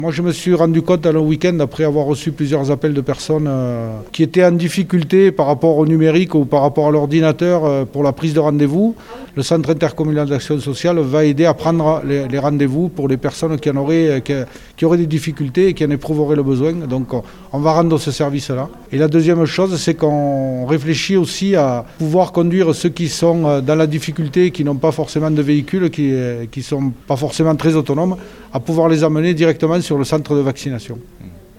Moi, je me suis rendu compte dans le week-end, après avoir reçu plusieurs appels de personnes qui étaient en difficulté par rapport au numérique ou par rapport à l'ordinateur pour la prise de rendez-vous. Le Centre intercommunal d'action sociale va aider à prendre les rendez-vous pour les personnes qui auraient des difficultés et qui en éprouveraient le besoin. Donc, on va rendre ce service-là. Et la deuxième chose, c'est qu'on réfléchit aussi à pouvoir conduire ceux qui sont dans la difficulté, qui n'ont pas forcément de véhicule, qui ne sont pas forcément très autonomes, à pouvoir les amener directement sur le centre de vaccination.